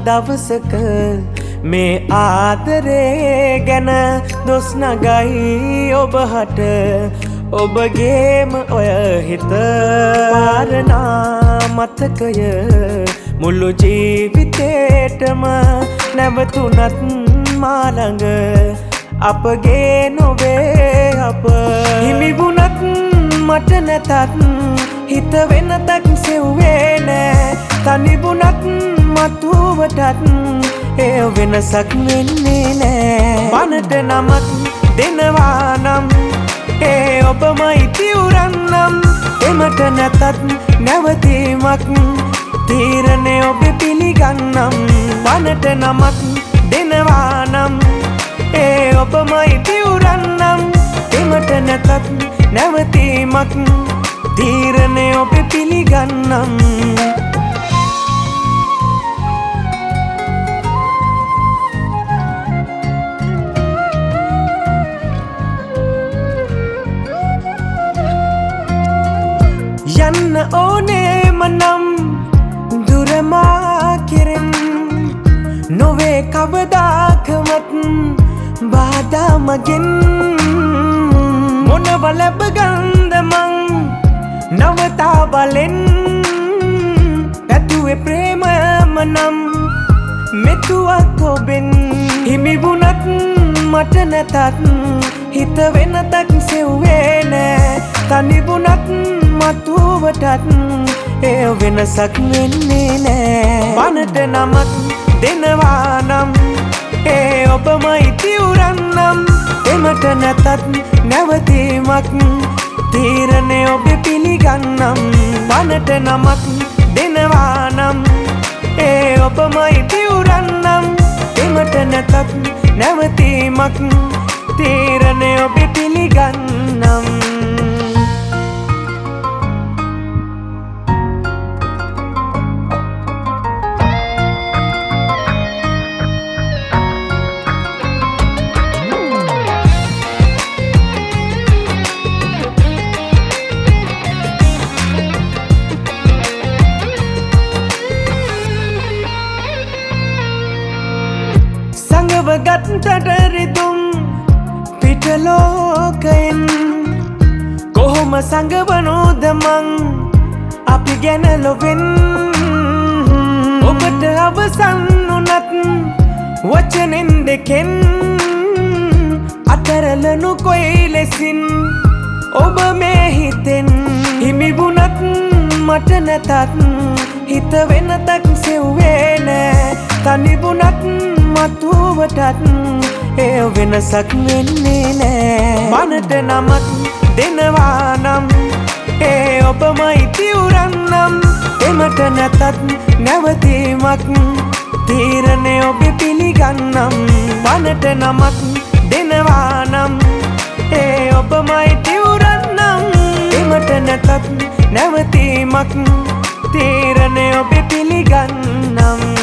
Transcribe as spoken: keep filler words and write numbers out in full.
දවසක මේ ආදරේ ගැන දොස් නගයි ඔබහට ඔබගේම ඔය හිත පාරනා මතකය මුළු ජීවිතේටම නැවතුනත් මා ළඟ අපගේ නොවේ අප හිමි වුණත් මට නැතත් හිත වෙනතක් සෙව්වේ නෑ තනි වුණත් මතුවටත් ඒ වෙනසක් වෙන්නේ නෑ බනට නමක් දෙනවා නම් ඒ ඔබමයි තිවුරන්නම් එමට නැතත් නැවතීමක් තීරණය ඔබ පිළිගන්නම් බනට නමක් දෙනවා නම් ඒ ඔබමයි තිවුරන්නම් එමට නැතත් නැවතීමක් තීරණය ඔබ පිළිගන්නම් යන්න ඕනේම නම් දුරමා කෙරෙන් නොවේ කවදාකවත් බාධා මගෙන් මොනව ලැබගන්ද මං නවතා බලෙන් පැතුවේ ප්‍රේමයම නම් මෙතුවක් ඔබෙන් හිමි වුණත් මට නැතත් හිත වෙනතක් සෙව්වේ නෑ තනි වුණත් මතුවටත් ඒ වෙනසක් වෙන්නේ නෑ බනට නමක් දෙනවා නම් ඒ ඔබමයි තිවුරන්නම් එමට නැතත් නැවතීමක් තීරණය ඔබ පිළිගන්නම් බනට නමක් දෙනවා නම් ඒ ඔබමයි තිවුරන්නම් එමට නැතත් නැවතීමක් තීරණය ඔබ පිළිගන්නම් ගත්තට රිදුම් පිටලෝකයෙන් කොහොම සඟවනෝද මං අපි ගැන ලොවෙන් ඔබට අවසන් වුණත් වචනෙන් දෙකෙන් අතරලනු කොයි ලෙසින් ඔබ මේ හිතෙන් හිමි වුණත් මට නැතත් හිත වෙනතක් සෙව්වේ නෑ තනි වුණත් මතුවටත් ඒ වෙනසක් වෙන්නේ නෑ බනට නමක් දෙනවා නම් ඒ ඔබමයි තිවුරන්නම් එමට නැතත් නැවතීමක් තීරණය ඔබ පිළිගන්නම් බනට නමක් දෙනවා නම් ඒ ඔබමයි තිවුරන්නම් එමට නැතත් නැවතීමක් තීරණය ඔබ පිළිගන්නම්